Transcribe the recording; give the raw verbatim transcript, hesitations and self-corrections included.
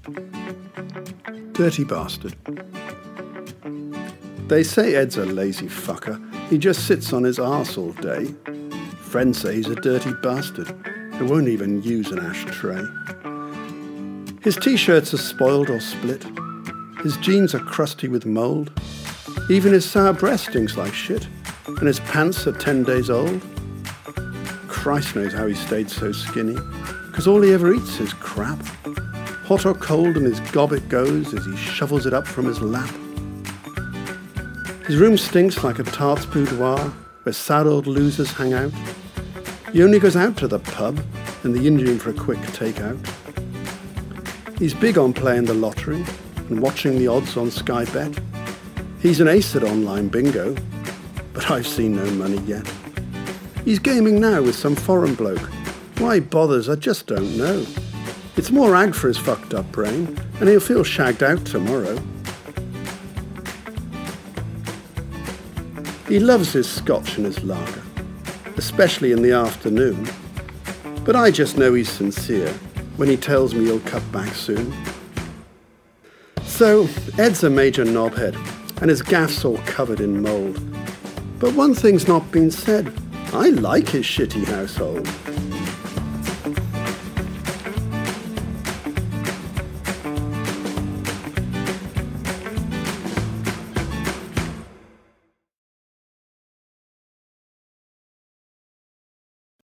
Dirty bastard. They say Ed's a lazy fucker. He just sits on his arse all day. Friends say he's a dirty bastard who won't even use an ashtray. His t-shirts are spoiled or split. His jeans are crusty with mould. Even his sour breath stinks like shit. And his pants are ten days old. Christ knows how he stayed so skinny, because all he ever eats is crap. Hot or cold, and his gob it goes as he shovels it up from his lap. His room stinks like a tart's boudoir, where sad old losers hang out. He only goes out to the pub and the Indian for a quick takeout. He's big on playing the lottery and watching the odds on Sky Bet. He's an ace at online bingo, but I've seen no money yet. He's gaming now with some foreign bloke. Why he bothers, I just don't know. It's more ag for his fucked up brain, and he'll feel shagged out tomorrow. He loves his scotch and his lager, especially in the afternoon. But I just know he's sincere when he tells me he'll cut back soon. So, Ed's a major knobhead, and his gaff's all covered in mould. But one thing's not been said. I like his shitty household.